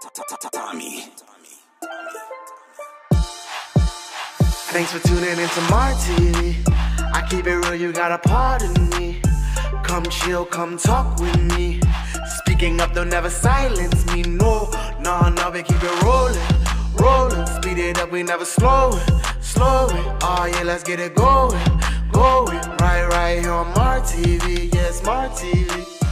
Tommy. Thanks for tuning into my TV. I keep it real, you gotta pardon me. Come chill, come talk with me. Speaking up, they'll never silence me. No, we keep it rolling. Speed it up, we never slow it. Oh yeah, let's get it going. Right here on Smart TV, yeah, Smart TV.